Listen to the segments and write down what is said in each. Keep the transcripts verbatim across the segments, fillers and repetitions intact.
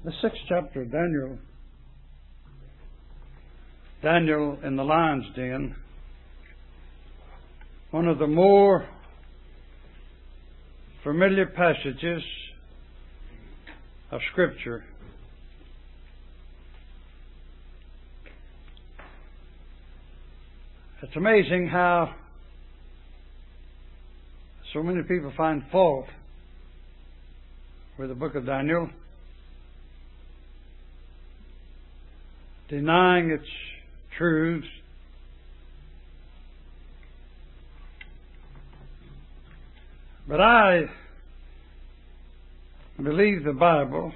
The sixth chapter of Daniel, Daniel in the lion's den, one of the more familiar passages of Scripture. It's amazing how so many people find fault with the book of Daniel, denying its truths. But I believe the Bible.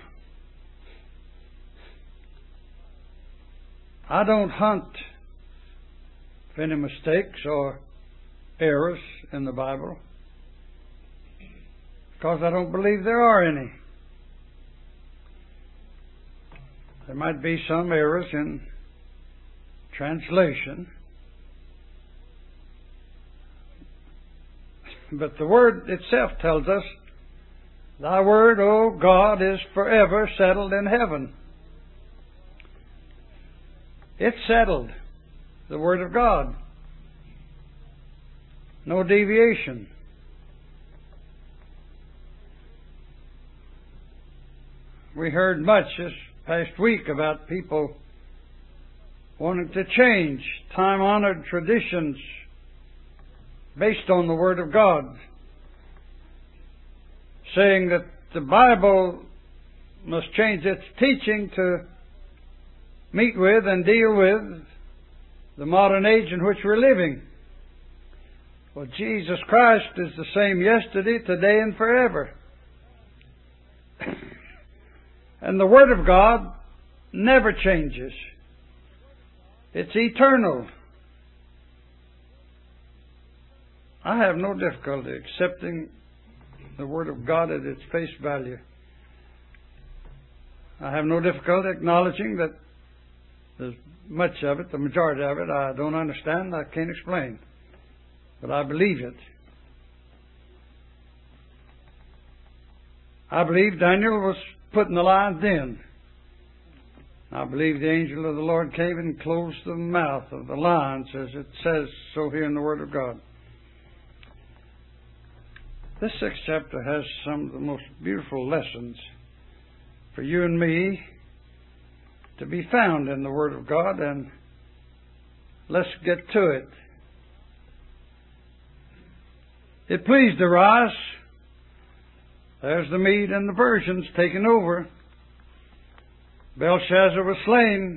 I don't hunt for any mistakes or errors in the Bible, because I don't believe there are any. There might be some errors in translation, but the Word itself tells us, Thy Word, O God, is forever settled in heaven. It's settled, the Word of God. No deviation. We heard much this past week about people wanting to change time-honored traditions based on the Word of God, saying that the Bible must change its teaching to meet with and deal with the modern age in which we're living. Well, Jesus Christ is the same yesterday, today, and forever. And the Word of God never changes. It's eternal. I have no difficulty accepting the Word of God at its face value. I have no difficulty acknowledging that there's much of it, the majority of it, I don't understand, I can't explain. But I believe it. I believe Daniel was put in the lion's den. I believe the angel of the Lord came and closed the mouth of the lions, as it says so here in the Word of God. This sixth chapter has some of the most beautiful lessons for you and me to be found in the Word of God, and let's get to it. It pleased Darius. There's the Mede and the Persians taking over. Belshazzar was slain.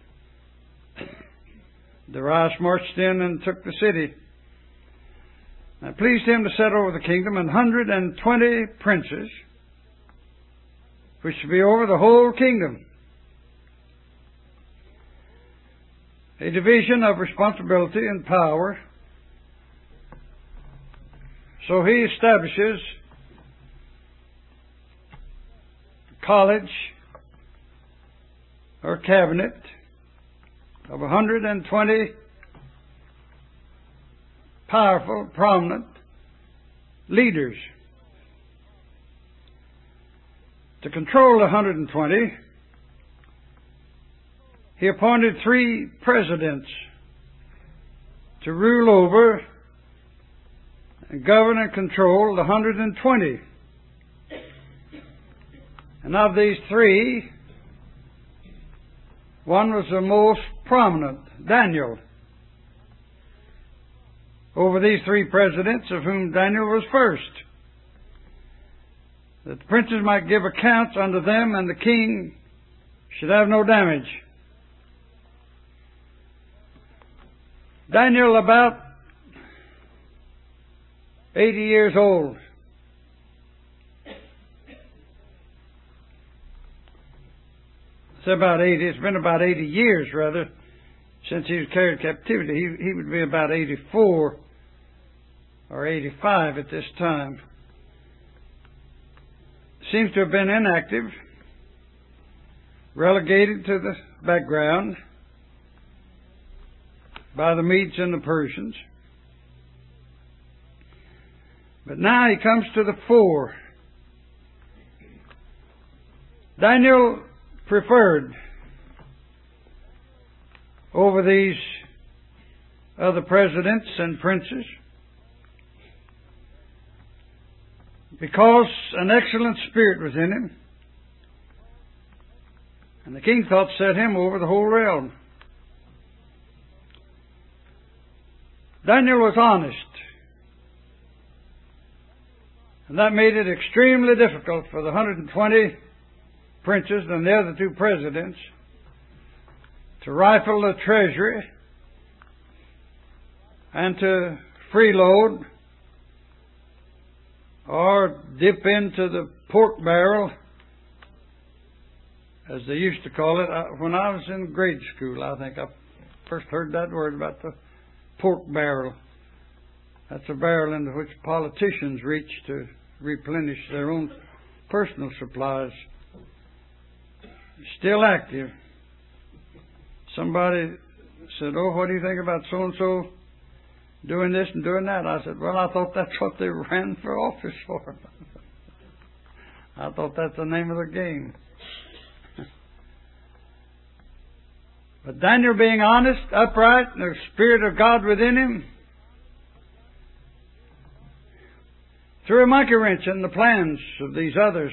Darius marched in and took the city. It pleased him to set over the kingdom an hundred and twenty princes, which should be over the whole kingdom. A division of responsibility and power. So he establishes a college or cabinet of one hundred and twenty powerful, prominent leaders. To control the one hundred and twenty, he appointed three presidents to rule over and govern and control the one hundred and twenty. And of these three, one was the most prominent, Daniel. Over these three presidents, of whom Daniel was first, that the princes might give accounts unto them, and the king should have no damage. Daniel, about eighty years old. It's about eighty. It's been about eighty years, rather, since he was carried captivity. He, he would be about eighty-four or eighty-five at this time. Seems to have been inactive, relegated to the background by the Medes and the Persians. But now he comes to the fore. Daniel preferred over these other presidents and princes because an excellent spirit was in him, and the king thought to set him over the whole realm. Daniel was honest, and that made it extremely difficult for the one hundred twenty princes and the other two presidents to rifle the treasury and to freeload or dip into the pork barrel, as they used to call it. When I was in grade school, I think I first heard that word about the pork barrel. That's a barrel into which politicians reach to replenish their own personal supplies. Still active. Somebody said, "Oh, what do you think about so-and-so doing this and doing that?" I said, "Well, I thought that's what they ran for office for." I thought that's the name of the game. But Daniel, being honest, upright, and the Spirit of God within him, threw a monkey wrench in the plans of these others.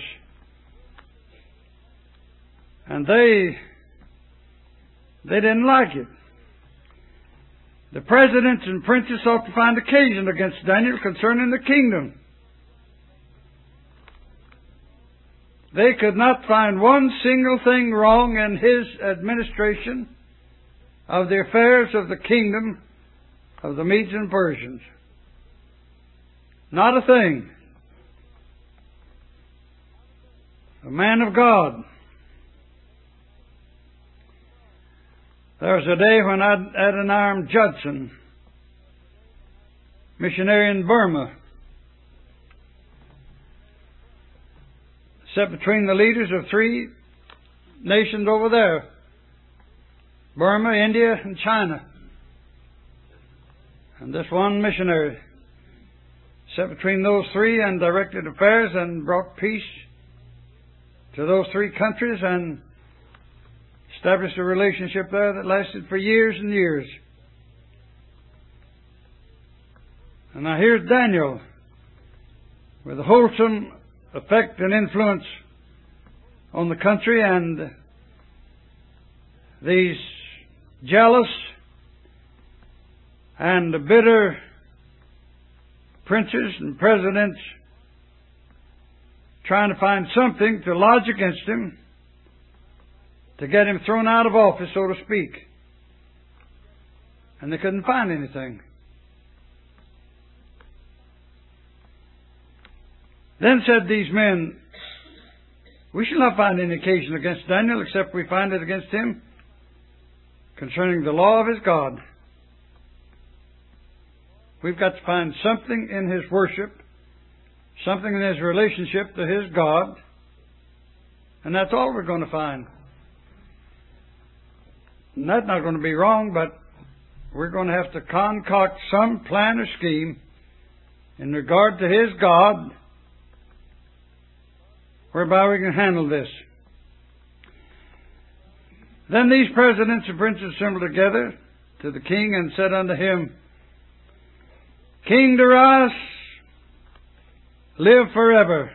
And they, they didn't like it. The presidents and princes sought to find occasion against Daniel concerning the kingdom. They could not find one single thing wrong in his administration of the affairs of the kingdom of the Medes and Persians. Not a thing. A man of God. There was a day when Adoniram Judson, missionary in Burma, sat between the leaders of three nations over there: Burma, India, and China. And this one missionary sat between those three and directed affairs and brought peace to those three countries and established a relationship there that lasted for years and years. And now here's Daniel with a wholesome effect and influence on the country, and these jealous and bitter princes and presidents trying to find something to lodge against him to get him thrown out of office, so to speak. And they couldn't find anything. Then said these men, "We shall not find any occasion against Daniel except we find it against him concerning the law of his God." We've got to find something in his worship, something in his relationship to his God, and that's all we're going to find. And that's not going to be wrong, but we're going to have to concoct some plan or scheme in regard to his God whereby we can handle this. Then these presidents and princes assembled together to the king and said unto him, "King Darius, live forever.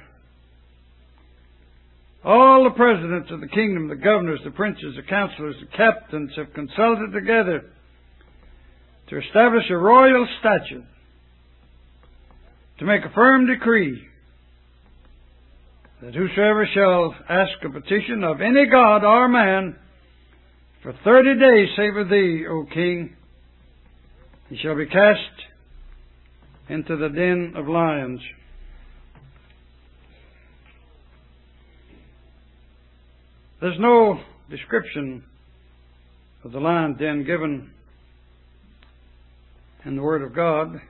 All the presidents of the kingdom, the governors, the princes, the counselors, the captains have consulted together to establish a royal statute, to make a firm decree, that whosoever shall ask a petition of any god or man for thirty days, save of thee, O king, he shall be cast into the den of lions." There's no description of the lion den given in the Word of God,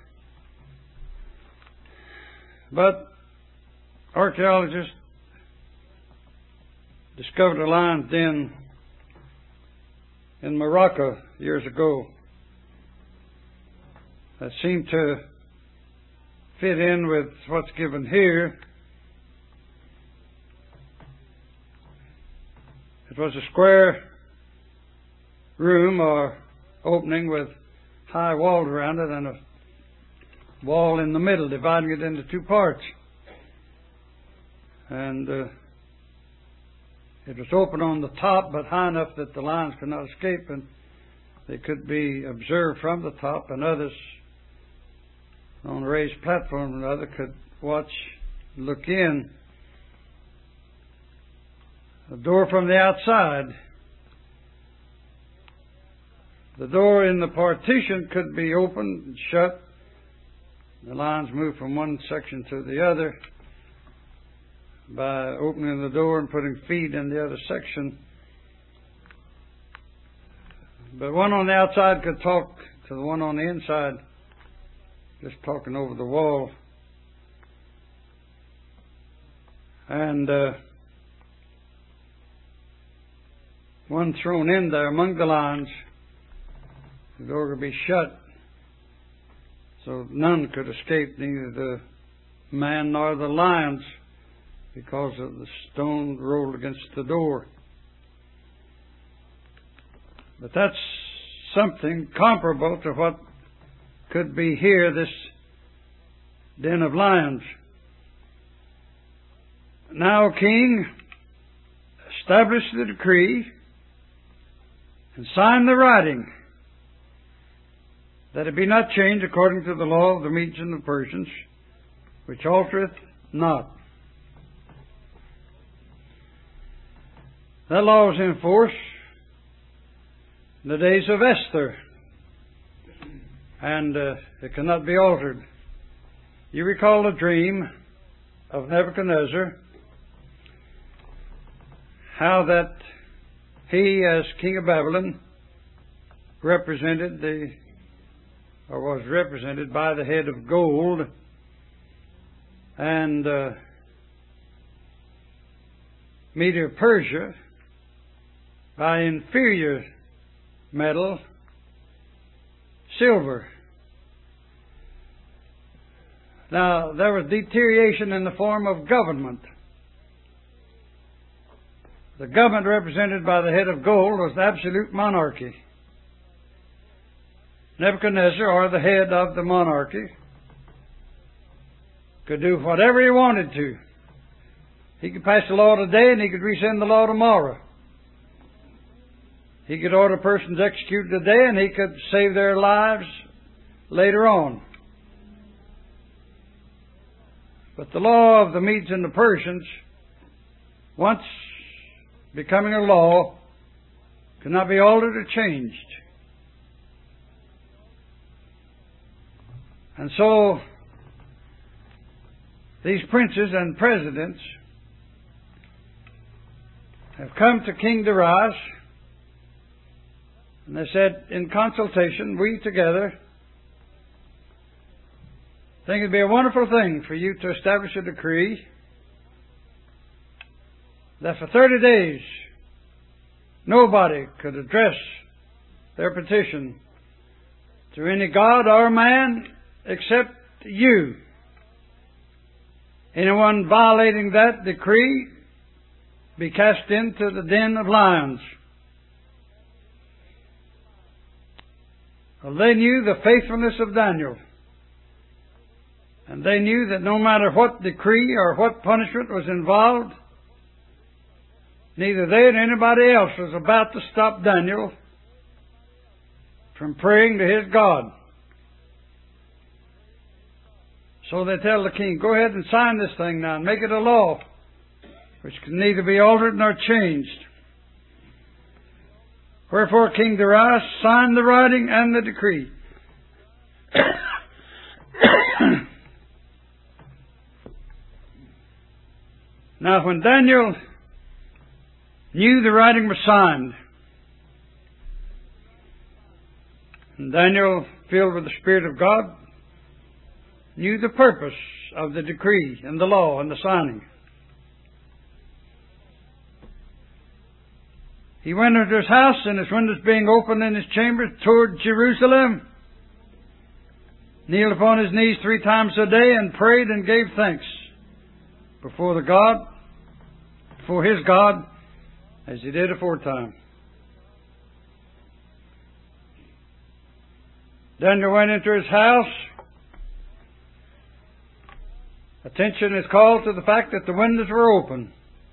but archaeologists discovered a lion's den in Morocco years ago that seemed to fit in with what's given here. It was a square room or opening with high walls around it and a wall in the middle dividing it into two parts. And uh, it was open on the top, but high enough that the lions could not escape, and they could be observed from the top, and others on a raised platform and other could watch, look in. The door from the outside. The door in the partition could be opened and shut. The lions moved from one section to the other by opening the door and putting feed in the other section. But one on the outside could talk to the one on the inside, just talking over the wall. And uh, one thrown in there among the lions, the door could be shut, so none could escape, neither the man nor the lions, because of the stone rolled against the door. But that's something comparable to what could be here, this den of lions. Now, King, establish the decree and sign the writing, that it be not changed according to the law of the Medes and the Persians, which altereth not. That law was in force in the days of Esther, and uh, it cannot be altered. You recall the dream of Nebuchadnezzar, how that he, as king of Babylon, represented the, or was represented by the head of gold, and uh, Media Persia by inferior metal, silver. Now, there was deterioration in the form of government. The government represented by the head of gold was the absolute monarchy. Nebuchadnezzar, or the head of the monarchy, could do whatever he wanted to. He could pass a law today and he could rescind the law tomorrow. He could order persons executed today and he could save their lives later on. But the law of the Medes and the Persians, once becoming a law, cannot be altered or changed. And so, these princes and presidents have come to King Darius, and they said, in consultation, we together think it'd be a wonderful thing for you to establish a decree that for thirty days nobody could address their petition to any god or man except you. Anyone violating that decree be cast into the den of lions. Well, they knew the faithfulness of Daniel. And they knew that no matter what decree or what punishment was involved, neither they nor anybody else was about to stop Daniel from praying to his God. So they tell the king, go ahead and sign this thing now and make it a law which can neither be altered nor changed. Wherefore King Darius signed the writing and the decree. Now when Daniel knew the writing was signed, and Daniel, filled with the Spirit of God, knew the purpose of the decree and the law and the signing, he went into his house, and his windows being open in his chamber toward Jerusalem, kneeled upon his knees three times a day and prayed and gave thanks before the God, before his God, as He did aforetime. Daniel went into his house. Attention is called to the fact that the windows were open.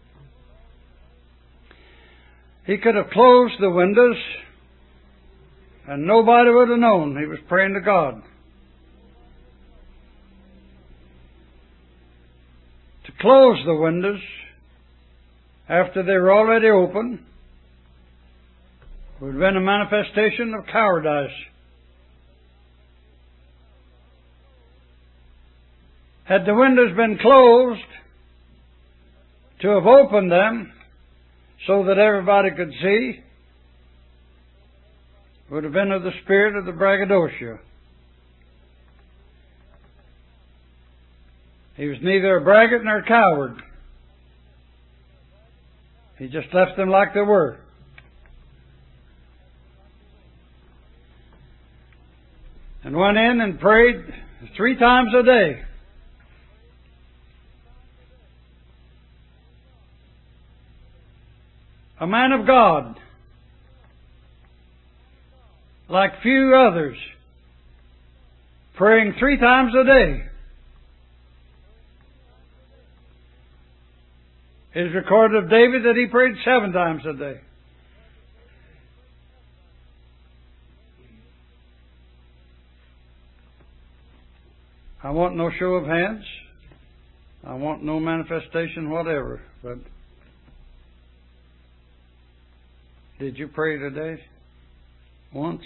He could have closed the windows and nobody would have known he was praying to God. To close the windows after they were already open would have been a manifestation of cowardice. Had the windows been closed, to have opened them so that everybody could see, would have been of the spirit of the braggadocio. He was neither a braggart nor a coward. He just left them like they were. And went in and prayed three times a day. A man of God, like few others, praying three times a day. It is recorded of David that he prayed seven times a day. I want no show of hands. I want no manifestation whatever, but did you pray today? Once?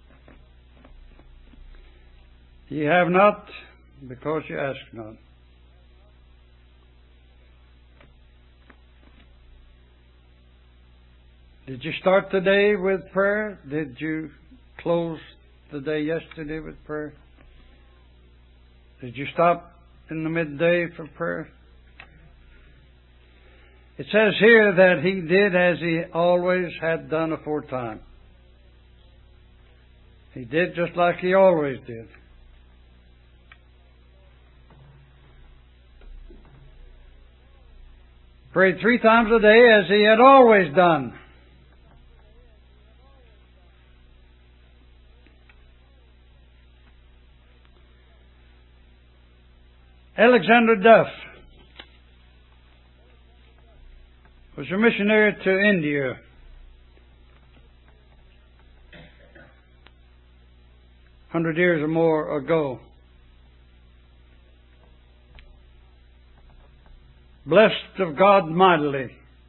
Ye have not, because you ask not. Did you start the day with prayer? Did you close the day yesterday with prayer? Did you stop in the midday for prayer? It says here that he did as he always had done aforetime. He did just like he always did. Prayed three times a day as he had always done. Alexander Duff was a missionary to India. Hundred years or more ago. Blessed of God mightily.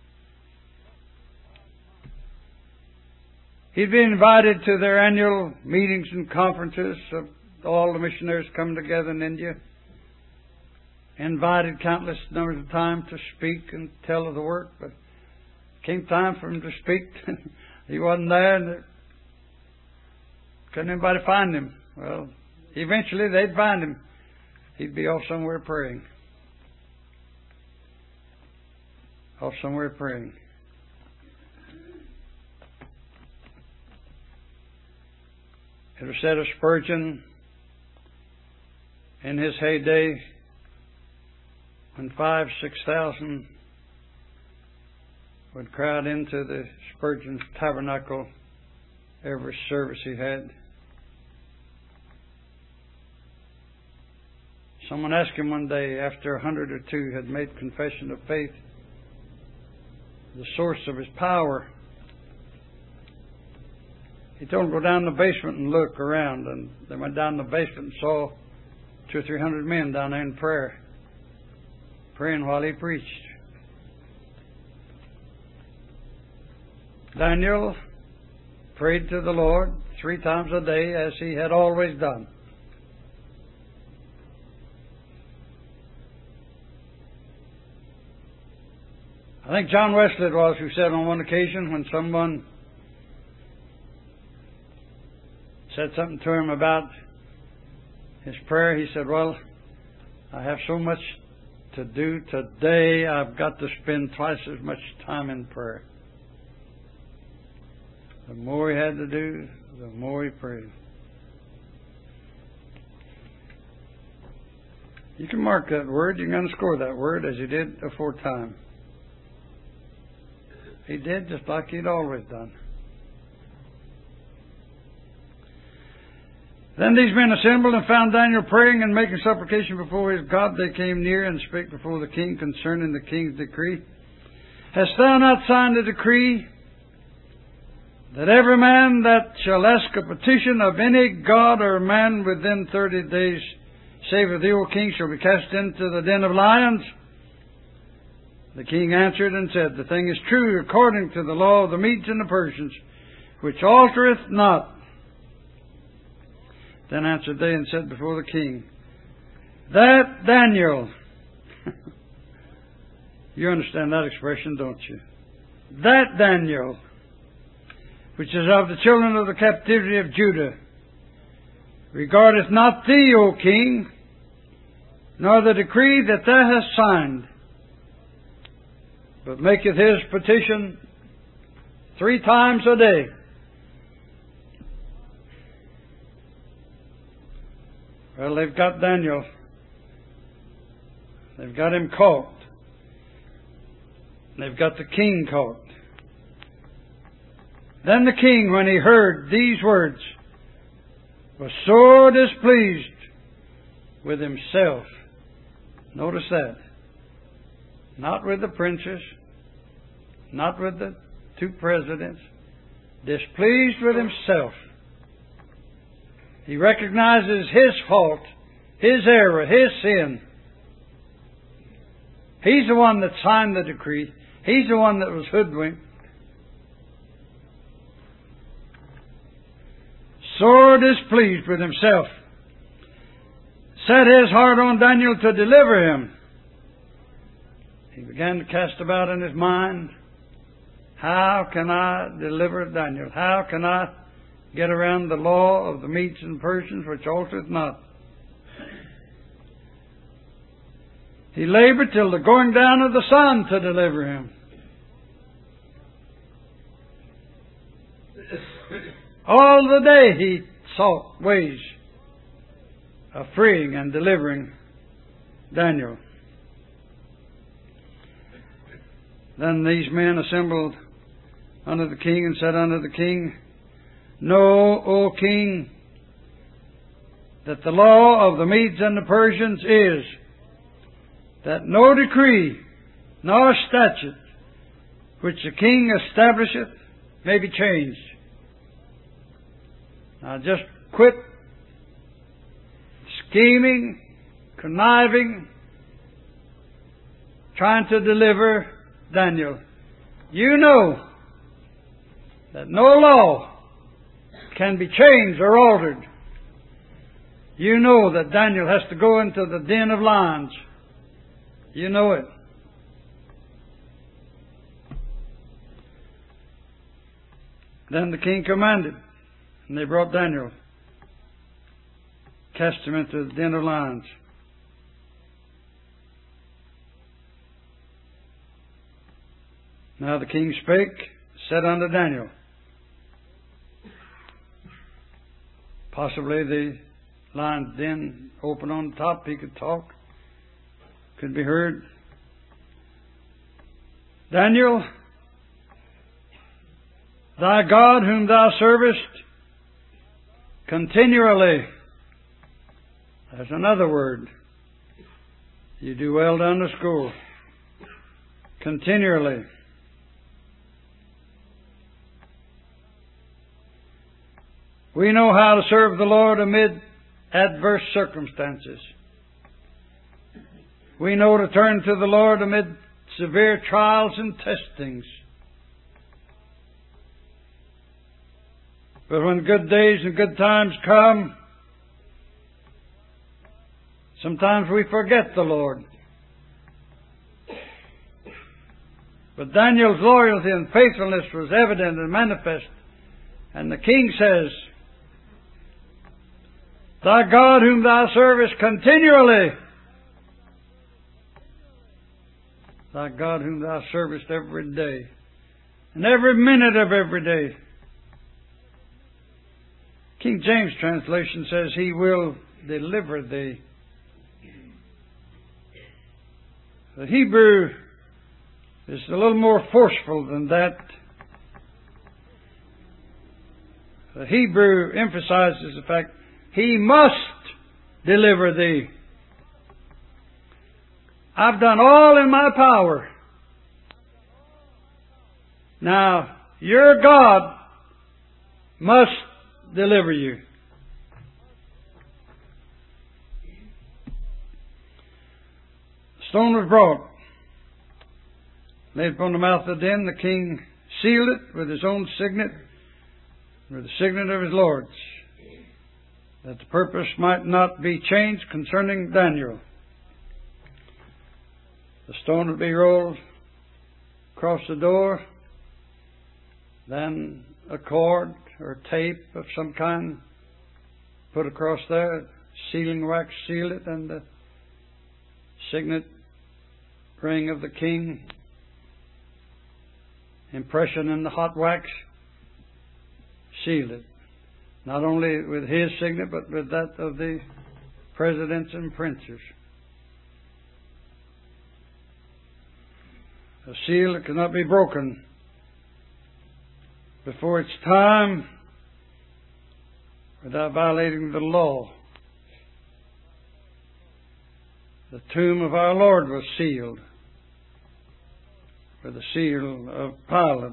He'd been invited to their annual meetings and conferences of all the missionaries come together in India. Invited countless numbers of times to speak and tell of the work, but came time for him to speak. He wasn't there, and couldn't anybody find him. Well, eventually they'd find him. He'd be off somewhere praying. Off somewhere praying. It was said of Spurgeon in his heyday, when five, six thousand would crowd into the Spurgeon's tabernacle every service he had. Someone asked him one day, after a hundred or two had made confession of faith, the source of his power. He told them to go down the basement and look around, and they went down the basement and saw two or three hundred men down there in prayer. Praying while he preached. Daniel prayed to the Lord three times a day as he had always done. I think John Wesley it was who said on one occasion when someone said something to him about his prayer, he said, well, I have so much to do today, I've got to spend twice as much time in prayer. The more he had to do, the more he prayed. You can mark that word, you can underscore that word as you did aforetime. He did just like He'd always done. Then these men assembled and found Daniel praying and making supplication before his God. They came near and spake before the king concerning the king's decree. Hast thou not signed a decree that every man that shall ask a petition of any god or man within thirty days, save of thee, O king, shall be cast into the den of lions? The king answered and said, The thing is true according to the law of the Medes and the Persians, which altereth not. Then answered they and said before the king, That Daniel, you understand that expression, don't you? That Daniel, which is of the children of the captivity of Judah, regardeth not thee, O king, nor the decree that thou hast signed, but maketh his petition three times a day. Well, they've got Daniel. They've got him caught. They've got the king caught. Then the king, when he heard these words, was so displeased with himself. Notice that. Not with the princes, not with the two presidents. Displeased with himself. He recognizes his fault, his error, his sin. He's the one that signed the decree. He's the one that was hoodwinked. Sore displeased with himself. Set his heart on Daniel to deliver him. He began to cast about in his mind, how can I deliver Daniel? How can I get around the law of the Medes and Persians, which altereth not? He labored till the going down of the sun to deliver him. All the day he sought ways of freeing and delivering Daniel. Then these men assembled unto the king and said unto the king, Know, O king, that the law of the Medes and the Persians is that no decree nor statute which the king establisheth may be changed. Now just quit scheming, conniving, trying to deliver Daniel. You know that no law can be changed or altered. You know that Daniel has to go into the den of lions. You know it. Then the king commanded, and they brought Daniel, cast him into the den of lions. Now the king spake, said unto Daniel, possibly the lion's den open on top, he could talk, could be heard. Daniel, thy God whom thou servest continually. There's another word. You do well to underscore. Continually. We know how to serve the Lord amid adverse circumstances. We know to turn to the Lord amid severe trials and testings. But when good days and good times come, sometimes we forget the Lord. But Daniel's loyalty and faithfulness was evident and manifest. And the king says, Thy God whom thou servest continually. Thy God whom thou servest every day. And every minute of every day. King James translation says, He will deliver thee. The Hebrew is a little more forceful than that. The Hebrew emphasizes the fact, He must deliver thee. I've done all in my power. Now, your God must deliver you. The stone was brought, laid upon the mouth of the den. The king sealed it with his own signet, with the signet of his lords, that the purpose might not be changed concerning Daniel. The stone would be rolled across the door, then a cord or tape of some kind put across there, sealing wax sealed it, and the signet ring of the king, impression in the hot wax, sealed it. Not only with his signet, but with that of the presidents and princes. A seal that cannot be broken before its time without violating the law. The tomb of our Lord was sealed with the seal of Pilate,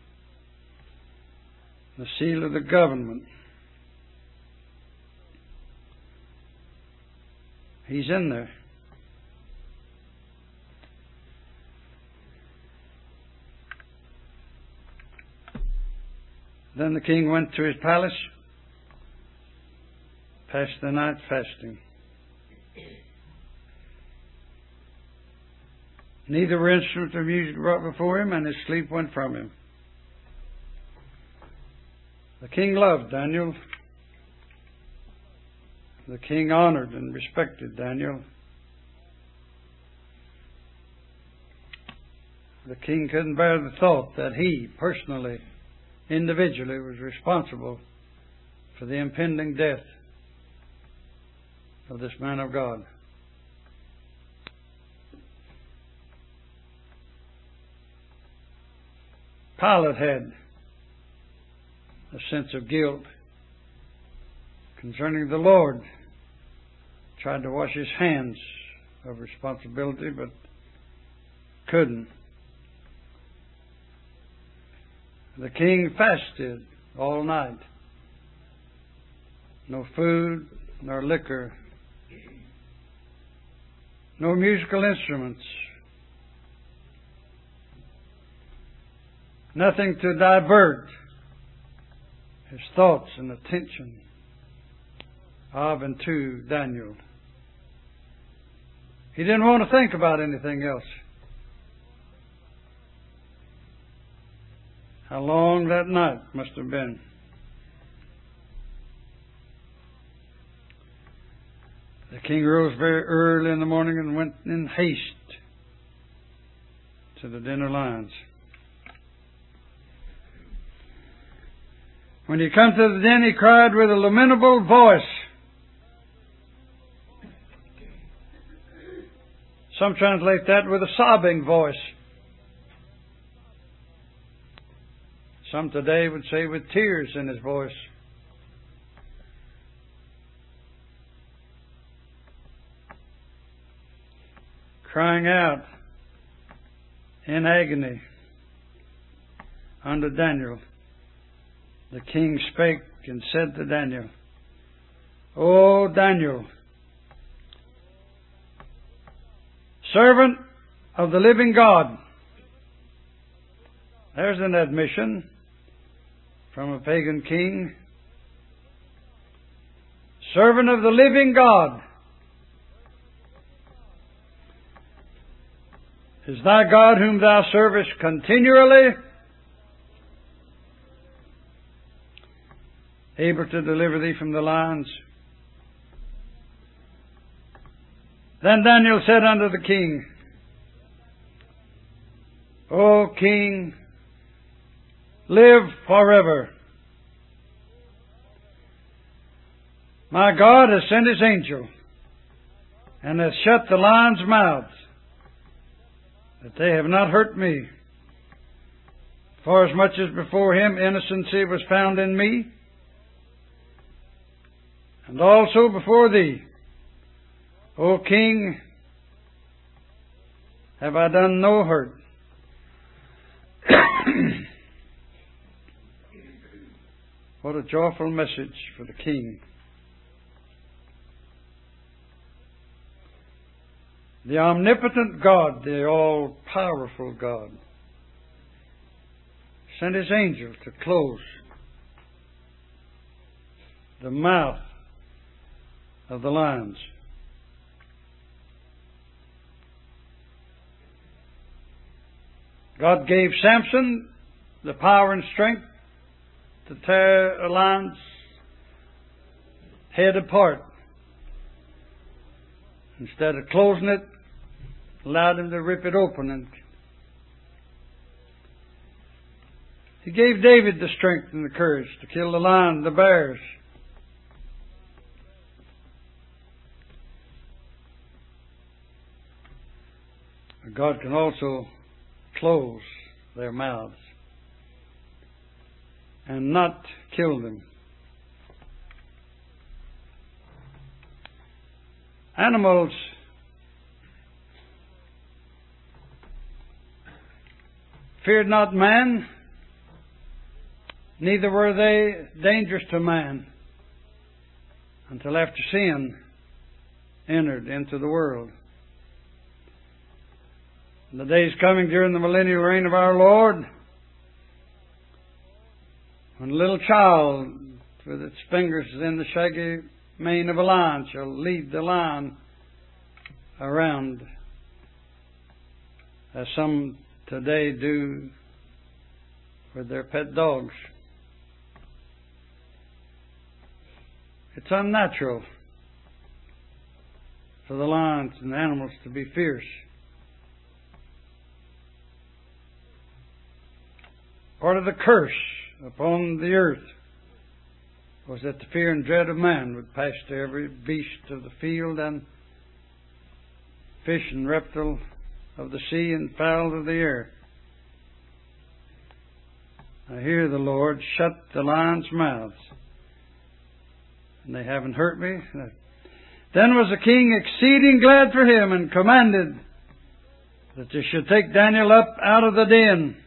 the seal of the government. He's in there. Then the king went to his palace, passed the night fasting. Neither were instruments of music brought before him, and his sleep went from him. The king loved Daniel. The king honored and respected Daniel. The king couldn't bear the thought that he, personally, individually, was responsible for the impending death of this man of God. Pilate had a sense of guilt concerning the Lord. Tried to wash his hands of responsibility, but couldn't. The king fasted all night. No food, nor liquor. No musical instruments. Nothing to divert his thoughts and attention of and to Daniel. He didn't want to think about anything else. How long that night must have been. The king rose very early in the morning and went in haste to the dinner lines. When he came to the den, he cried with a lamentable voice. Some translate that with a sobbing voice. Some today would say with tears in his voice. Crying out in agony unto Daniel. The king spake and said to Daniel, O Daniel, servant of the living God. There's an admission from a pagan king. Servant of the living God. Is thy God whom thou servest continually able to deliver thee from the lions? Then Daniel said unto the king, O king, live forever. My God has sent His angel and has shut the lions' mouths, that they have not hurt me. For as much as before him innocency was found in me, and also before thee, O King, have I done no hurt. What a joyful message for the King. The omnipotent God, the all-powerful God, sent His angel to close the mouth of the lions. God gave Samson the power and strength to tear a lion's head apart. Instead of closing it, allowed him to rip it open. And He gave David the strength and the courage to kill the lion, the bears. God can also close their mouths and not kill them. Animals feared not man, neither were they dangerous to man until after sin entered into the world. In the days coming during the millennial reign of our Lord, when a little child with its fingers in the shaggy mane of a lion shall lead the lion around, as some today do with their pet dogs. It's unnatural for the lions and the animals to be fierce. Part of the curse upon the earth was that the fear and dread of man would pass to every beast of the field and fish and reptile of the sea and fowl of the air. I hear the Lord shut the lions' mouths, and they haven't hurt me. Then was the king exceeding glad for him, and commanded that they should take Daniel up out of the den.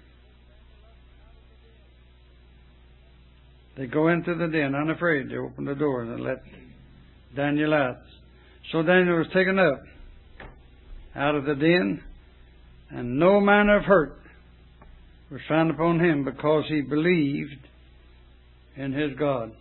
They go into the den unafraid. They open the door and they let Daniel out. So Daniel was taken up out of the den, and no manner of hurt was found upon him, because he believed in his God.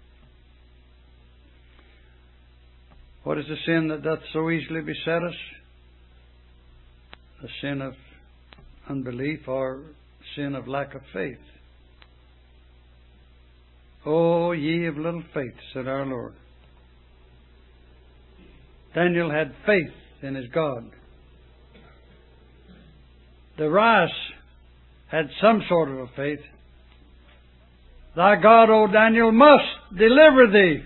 What is the sin that doth so easily beset us? The sin of unbelief, or sin of lack of faith. O ye of little faith, said our Lord. Daniel had faith in his God. Darius had some sort of a faith. Thy God, O Daniel, must deliver thee.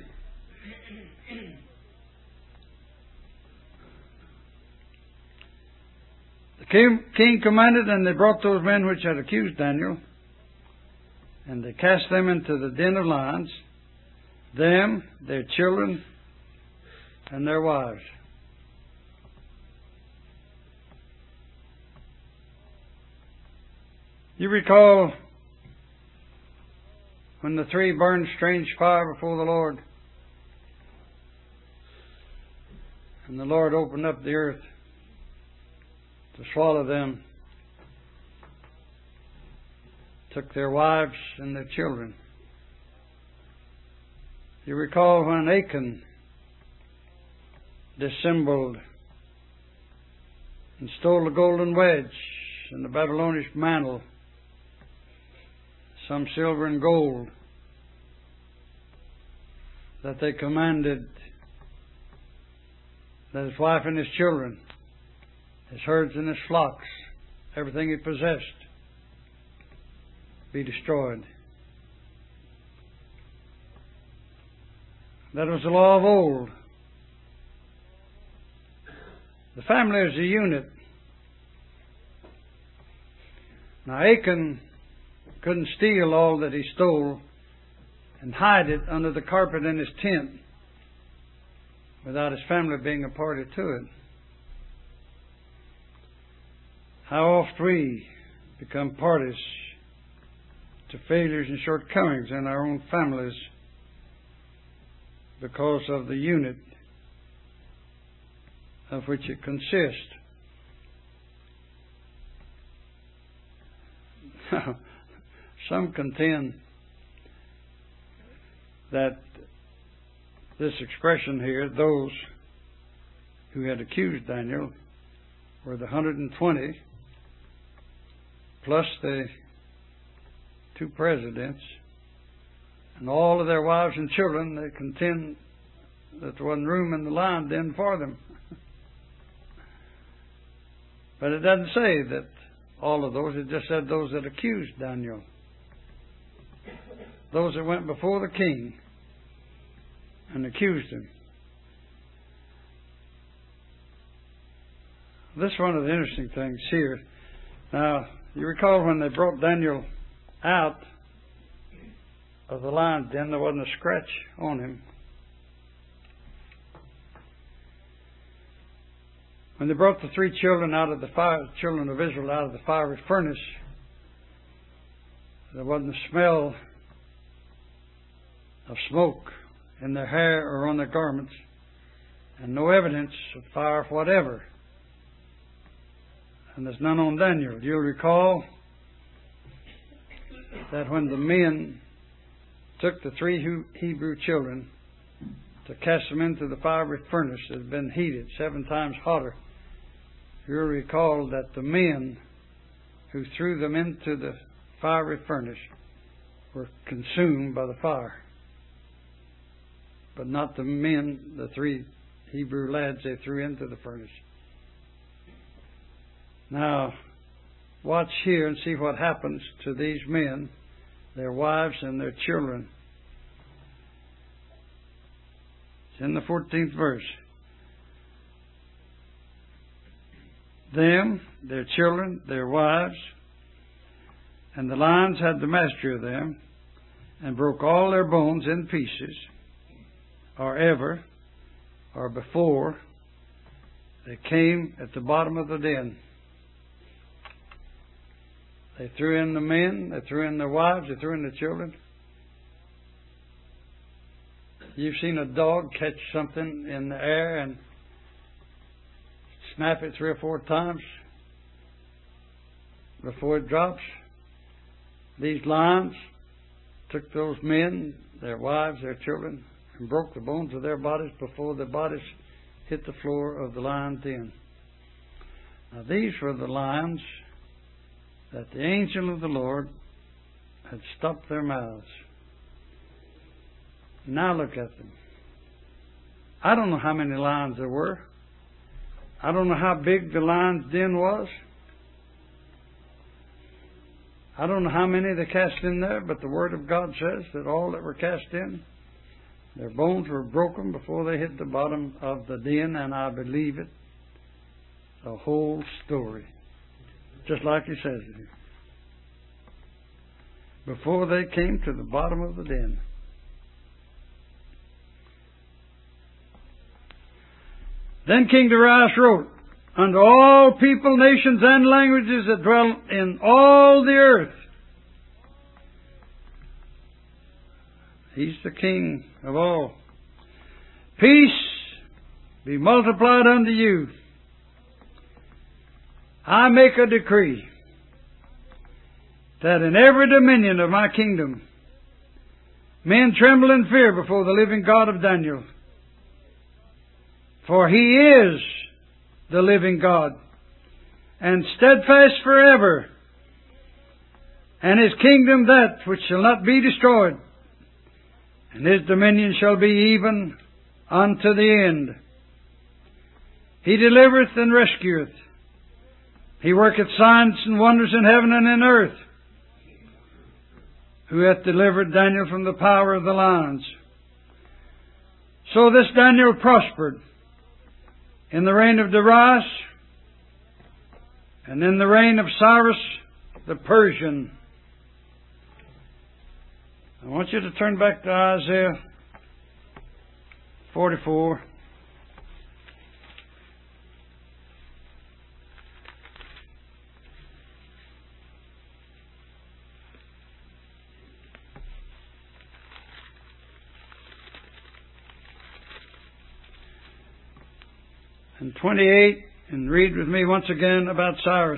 The king, king commanded, and they brought those men which had accused Daniel, and they cast them into the den of lions, them, their children, and their wives. You recall when the three burned strange fire before the Lord, and the Lord opened up the earth to swallow them, took their wives and their children. You recall when Achan dissembled and stole the golden wedge and the Babylonish mantle, some silver and gold, that they commanded that his wife and his children, his herds and his flocks, everything he possessed, be destroyed. That was the law of old. The family is a unit. Now Achan couldn't steal all that he stole and hide it under the carpet in his tent without his family being a party to it. How oft we become parties to failures and shortcomings in our own families because of the unit of which it consists. Some contend that this expression here, those who had accused Daniel, were the one hundred twenty plus the two presidents and all of their wives and children. They contend that there wasn't room in the lion den for them. But it doesn't say that all of those. It just said those that accused Daniel. Those that went before the king and accused him. This is one of the interesting things here. Now, you recall when they brought Daniel out of the lion's den, there wasn't a scratch on him. When they brought the three children out of the fire, children of Israel out of the fiery furnace, there wasn't a smell of smoke in their hair or on their garments, and no evidence of fire whatever. And there's none on Daniel. You'll recall that when the men took the three Hebrew children to cast them into the fiery furnace that had been heated seven times hotter, you'll recall that the men who threw them into the fiery furnace were consumed by the fire. But not the men, the three Hebrew lads they threw into the furnace. Now, watch here and see what happens to these men, their wives and their children. It's in the fourteenth verse. Them, their children, their wives, and the lions had the mastery of them, and broke all their bones in pieces, or ever, or before, they came at the bottom of the den. They threw in the men, they threw in their wives, they threw in the children. You've seen a dog catch something in the air and snap it three or four times before it drops. These lions took those men, their wives, their children, and broke the bones of their bodies before their bodies hit the floor of the lion den. Now these were the lions that the angel of the Lord had stopped their mouths. Now look at them. I don't know how many lions there were. I don't know how big the lion's den was. I don't know how many they cast in there, but the Word of God says that all that were cast in, their bones were broken before they hit the bottom of the den, and I believe it. The whole story. Just like he says it here. Before they came to the bottom of the den. Then King Darius wrote, unto all people, nations, and languages that dwell in all the earth. He's the King of all. Peace be multiplied unto you. I make a decree that in every dominion of my kingdom men tremble in fear before the living God of Daniel. For He is the living God, and steadfast forever, and His kingdom that which shall not be destroyed, and His dominion shall be even unto the end. He delivereth and rescueth. He worketh signs and wonders in heaven and in earth, who hath delivered Daniel from the power of the lions. So this Daniel prospered in the reign of Darius, and in the reign of Cyrus the Persian. I want you to turn back to Isaiah forty-four. And twenty-eight, and read with me once again about Cyrus.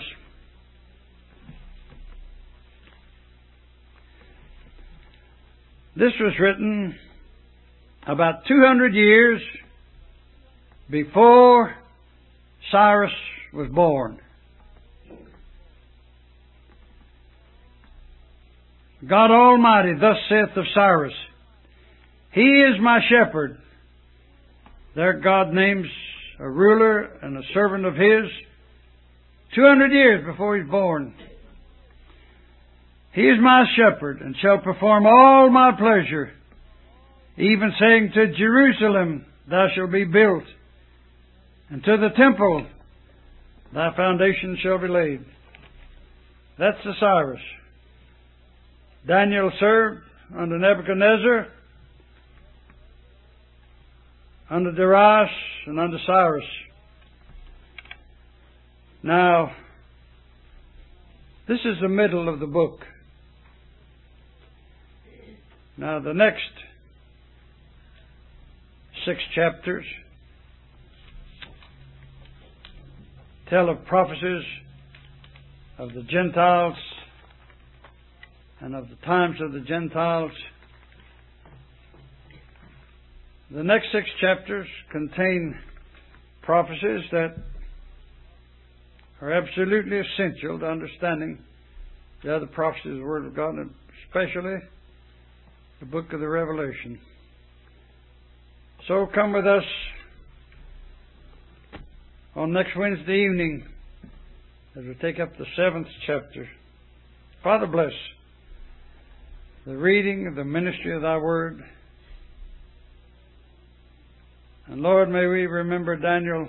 This was written about two hundred years before Cyrus was born. God Almighty thus saith of Cyrus, He is my shepherd. There God names a ruler and a servant of His two hundred years before He's born. He is my shepherd, and shall perform all my pleasure, even saying to Jerusalem, Thou shalt be built, and to the temple, Thy foundation shall be laid. That's the Cyrus. Daniel served under Nebuchadnezzar, under Darius, and under Cyrus. Now, this is the middle of the book. Now, the next six chapters tell of prophecies of the Gentiles and of the times of the Gentiles. The next six chapters contain prophecies that are absolutely essential to understanding the other prophecies of the Word of God, and especially the book of the Revelation. So come with us on next Wednesday evening as we take up the seventh chapter. Father, bless the reading of the ministry of Thy Word. And Lord, may we remember Daniel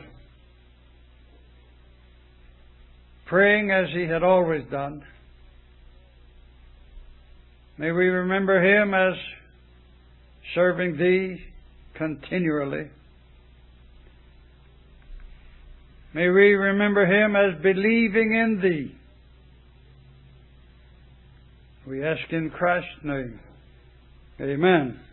praying as he had always done. May we remember him as serving Thee continually. May we remember him as believing in Thee. We ask in Christ's name. Amen.